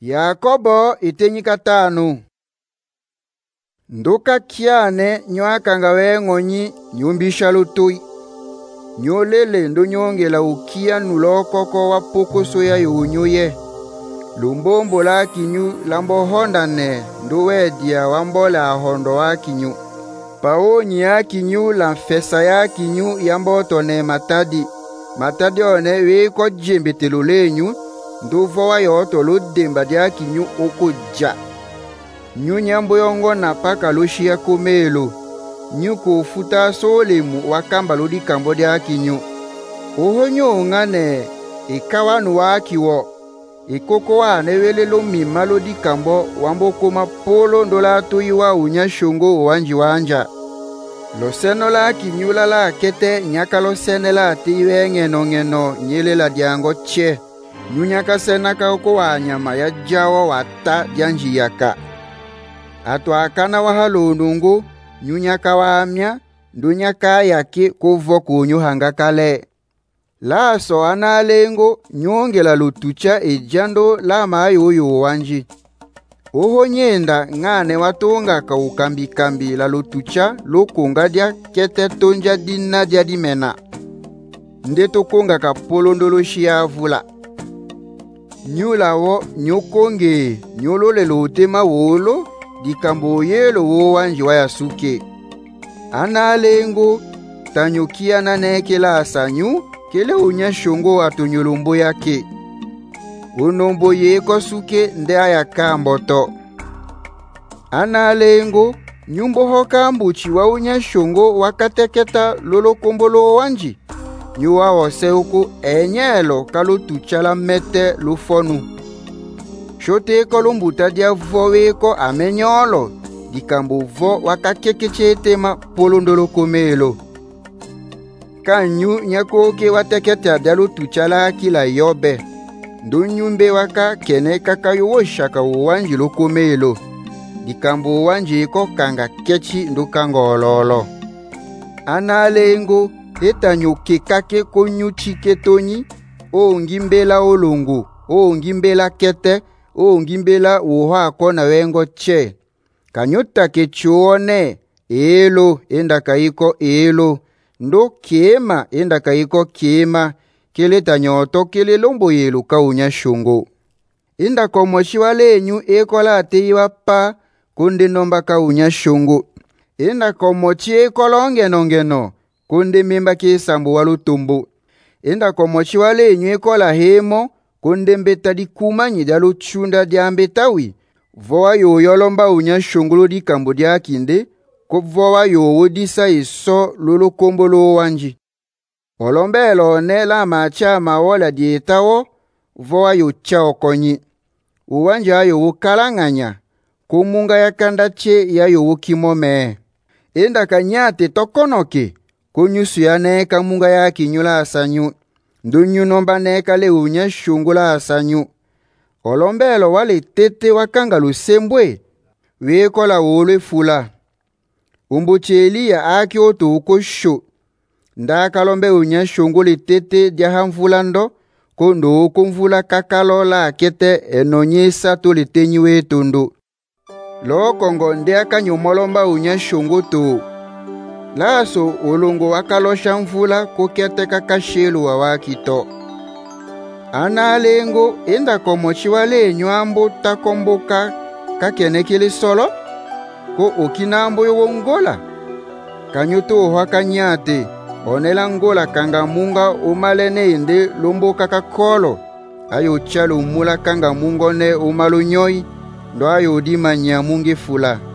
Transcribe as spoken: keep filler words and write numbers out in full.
Yakobo itenyika tanu. Nduka kiane nywakanga wengonyi nyumbisha lutui. Nyolele ndo nyongela ukia nulokoko wa pukusu ya yunyuye. Lumbombo la kinyu lambo honda ne nduwedia wambola hondo wa kinyu. Paoni ya kinyu la fesa ya kinyu yamboto ne matadi. Matadi one weko jembitelulenyu nduvo wa yoto ludemba dia kinyu okuja. Nyu nyambo yongo na paka lushia kumelo. Nyu kufuta solemu wakamba ludi kambo dia kinyu. Oho nyo ngane ikawanu wakiwo. Ikoko wane wele lo mimalo di kambo wambo kuma polo ndola tuiwa unya shungo wanji wanja. Lo seno la kinyula la kete nyaka lo sene la tiwe ngeno ngeno nyele la diango che. Nyunyaka sena ka oko wanyama ya jawa wata dianji yaka. Atu akana wahalunungu nyunyaka wamya ndunyaka yaki kuvo kunyu hanga kale. Laso analengo nyongela lutucha ejando la mayo yo wanji. Oho nyenda ngane watonga ka ukambi kambi la lutucha lokunga dia kete tonja dina dia dimena. Ndeto konga ka polondolo shiavula. Nyula wo nyokonge nyolole lotema wolo dikambo yelo wo wanji wa yasuke. Analengo tanyukia na nekela asanyu kele unya shongo atunyulumbu yake. Unombo yeko suke nde ayaka mboto. Analengo nyumbo hoka mbuchi wa unya shongo wakateketa lolo kombolo wanji. Nyuwa waseuku enyelo kalu tuchala mete lufonu. Shote kolumbuta dia voweko amenyolo. Dikambo vo wakakekeche tema polondolo komelo. Kanyu nyakoke wateketa dalu tuchala kila yobe. Ndunyumbe waka kene kakayo woshaka uwanji lukumelo. Dikambo uwanji ko kanga kechi ndukangololo. Analengo etanyoke kake konyu chiketonyi. O ngimbela olongo. O ngimbela kete. O ngimbela uha kona wengo che. Kanyuta kechuone. Elo enda kaiko elo. Ndo kema enda kaiko kema. Kele tanyoto kele lombo yelu kaunya shungo. Inda komoshi wale nyu ekola ateiwa pa kunde nomba kaunya shungo. Inda komochi ekolonge nongeno kunde mimba kisambu walutumbu. Inda komochi wale nyu ekola hemo kunde mbeta di kumanyi dalu chunda diambetawi. Voa yo yolomba unya shungulu di kambu dia kinde. Kuvoa yo wodisa iso lolo kombolo wanji. Olombelo ne la macha mawola dietawo, voa yu chao konyi. Uwanja yu ukalanganya, kumunga ya kandache ya yu ukimome. Enda kanyate tokonoke, kunyusu ya neka munga ya kinyula asanyu. Ndunyu nomba neka le unya shungula asanyu. Olombelo wale tete wakanga lusembwe, wekola uolwe fula. Umbucheli ya aki otu ukosho. Nda kalombe unya shunguli tete dia hamfulando kondo kumfula kakalola kete enonyesa tulitenyi wetundu. Lo kongo ndia kanyumolomba unya shungu tu. Laso ulungu wakalosha mfula kukete kakashilu wa wakito. Analengo enda komochi wale nyuambu takomboka kakenekili solo ko ukinambu yuwongola. Kanyutu wakanyate. Onela ngola kanga munga umalene inde lumbu kakakolo. Ayo chalo umula kanga mungo ne umalu nyoi. Ndo ayo di manya mungi fula.